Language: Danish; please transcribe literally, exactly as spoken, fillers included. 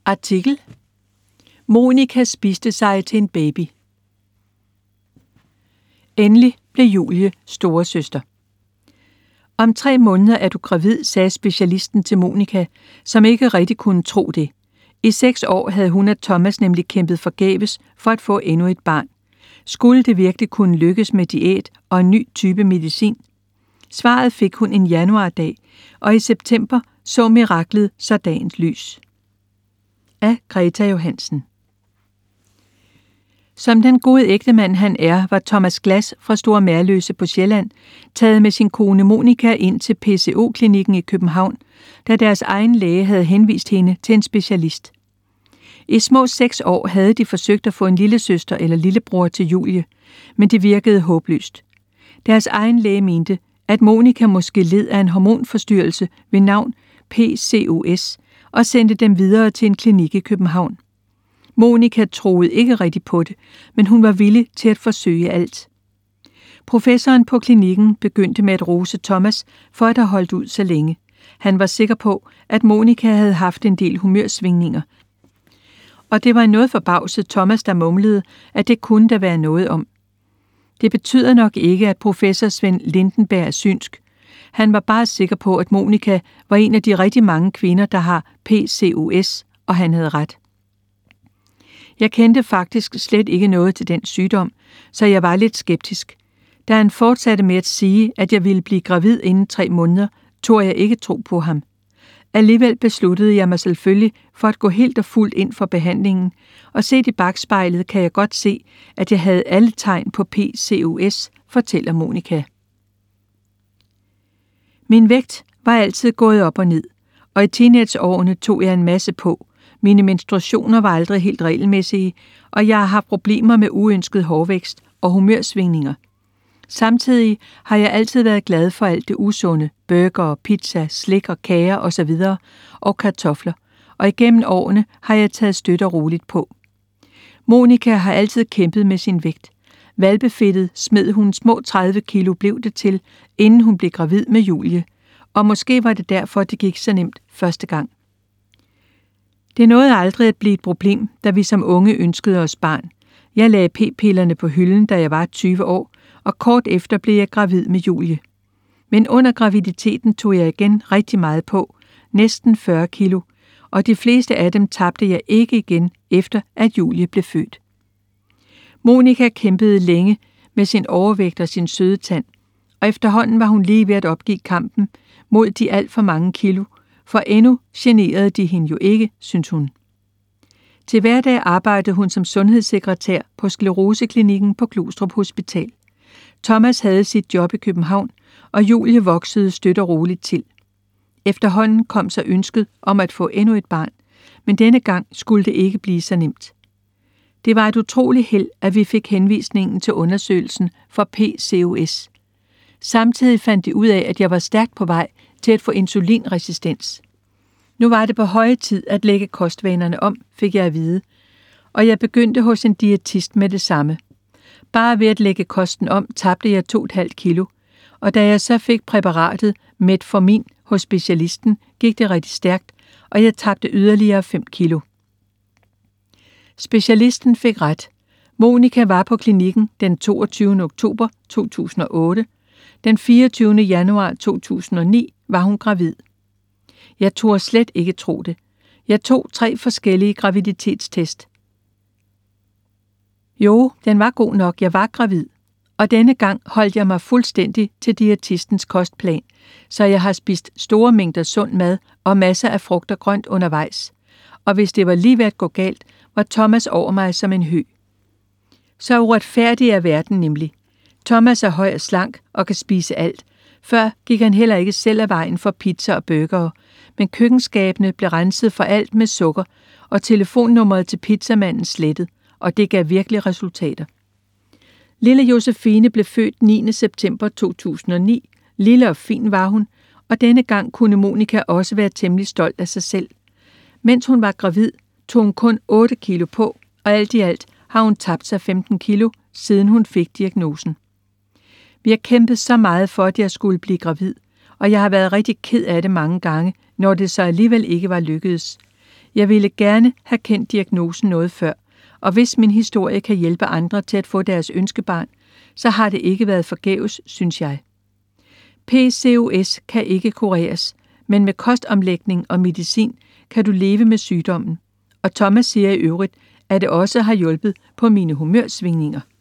Artikel: Monica spiste sig til en baby. Endelig blev Julie storesøster. Om tre måneder er du gravid, sagde specialisten til Monica, som ikke rigtig kunne tro det. I seks år havde hun og Thomas nemlig kæmpet forgæves for at få endnu et barn. Skulle det virkelig kunne lykkes med diæt og en ny type medicin? Svaret fik hun en januardag, og i september så miraklet så dagens lys. Af Greta Johansen. Som den gode ægtemand han er, var Thomas Glas fra Store Merløse på Sjælland taget med sin kone Monica ind til P C O-klinikken i København, da deres egen læge havde henvist hende til en specialist. I små seks år havde de forsøgt at få en lillesøster eller lillebror til Julie, men det virkede håbløst. Deres egen læge mente, at Monica måske led af en hormonforstyrrelse ved navn P C O S, og sendte dem videre til en klinik i København. Monica troede ikke rigtig på det, men hun var villig til at forsøge alt. Professoren på klinikken begyndte med at rose Thomas for at have holdt ud så længe. Han var sikker på, at Monica havde haft en del humørsvingninger. Og det var noget forbavset Thomas, der mumlede, at det kunne der være noget om. Det betyder nok ikke, at professor Svend Lindenberg er synsk. Han var bare sikker på, at Monica var en af de rigtig mange kvinder, der har P C O S, og han havde ret. Jeg kendte faktisk slet ikke noget til den sygdom, så jeg var lidt skeptisk. Da han fortsatte med at sige, at jeg ville blive gravid inden tre måneder, tog jeg ikke tro på ham. Alligevel besluttede jeg mig selvfølgelig for at gå helt og fuldt ind for behandlingen, og set i bakspejlet kan jeg godt se, at jeg havde alle tegn på P C O S, fortæller Monica. Min vægt var altid gået op og ned, og i teenageårene tog jeg en masse på. Mine menstruationer var aldrig helt regelmæssige, og jeg har haft problemer med uønsket hårvækst og humørsvingninger. Samtidig har jeg altid været glad for alt det usunde, burger, pizza, slik og kager osv. og kartofler, og igennem årene har jeg taget støt og roligt på. Monica har altid kæmpet med sin vægt. Hvalpefedtet smed hun små tredive kilo blev det til, inden hun blev gravid med Julie, og måske var det derfor, det gik så nemt første gang. Det nåede aldrig at blive et problem, da vi som unge ønskede os barn. Jeg lagde p-pillerne på hylden, da jeg var tyve år, og kort efter blev jeg gravid med Julie. Men under graviditeten tog jeg igen rigtig meget på, næsten fyrre kilo, og de fleste af dem tabte jeg ikke igen, efter at Julie blev født. Monica kæmpede længe med sin overvægt og sin søde tand, og efterhånden var hun lige ved at opgive kampen mod de alt for mange kilo, for endnu generede de hende jo ikke, synes hun. Til hverdag arbejdede hun som sundhedssekretær på skleroseklinikken på Glostrup Hospital. Thomas havde sit job i København, og Julie voksede støt og roligt til. Efterhånden kom så ønsket om at få endnu et barn, men denne gang skulle det ikke blive så nemt. Det var et utroligt held, at vi fik henvisningen til undersøgelsen for P C O S. Samtidig fandt de ud af, at jeg var stærkt på vej til at få insulinresistens. Nu var det på høje tid at lægge kostvanerne om, fik jeg at vide, og jeg begyndte hos en diætist med det samme. Bare ved at lægge kosten om, tabte jeg to komma fem kilo, og da jeg så fik præparatet Metformin hos specialisten, gik det rigtig stærkt, og jeg tabte yderligere fem kilo. Specialisten fik ret. Monica var på klinikken den toogtyvende oktober to tusind og otte. Den fireogtyvende januar to tusind og ni var hun gravid. Jeg turde slet ikke tro det. Jeg tog tre forskellige graviditetstest. Jo, den var god nok, jeg var gravid. Og denne gang holdt jeg mig fuldstændig til diætistens kostplan, så jeg har spist store mængder sund mad og masser af frugt og grønt undervejs. Og hvis det var lige ved at gå galt, var Thomas over mig som en hø. Så uretfærdig er verden nemlig. Thomas er høj og slank og kan spise alt. Før gik han heller ikke selv af vejen for pizza og burgere, men køkkenskabene blev renset for alt med sukker, og telefonnummeret til pizzamanden slettet, og det gav virkelig resultater. Lille Josefine blev født niende september to tusind og ni. Lille og fin var hun, og denne gang kunne Monica også være temmelig stolt af sig selv. Mens hun var gravid, tog hun kun otte kilo på, og alt i alt har hun tabt sig femten kilo, siden hun fik diagnosen. Vi har kæmpet så meget for, at jeg skulle blive gravid, og jeg har været rigtig ked af det mange gange, når det så alligevel ikke var lykkedes. Jeg ville gerne have kendt diagnosen noget før, og hvis min historie kan hjælpe andre til at få deres ønskebarn, så har det ikke været forgæves, synes jeg. P C O S kan ikke kureres, men med kostomlægning og medicin kan du leve med sygdommen. Og Thomas siger i øvrigt, at det også har hjulpet på mine humørsvingninger.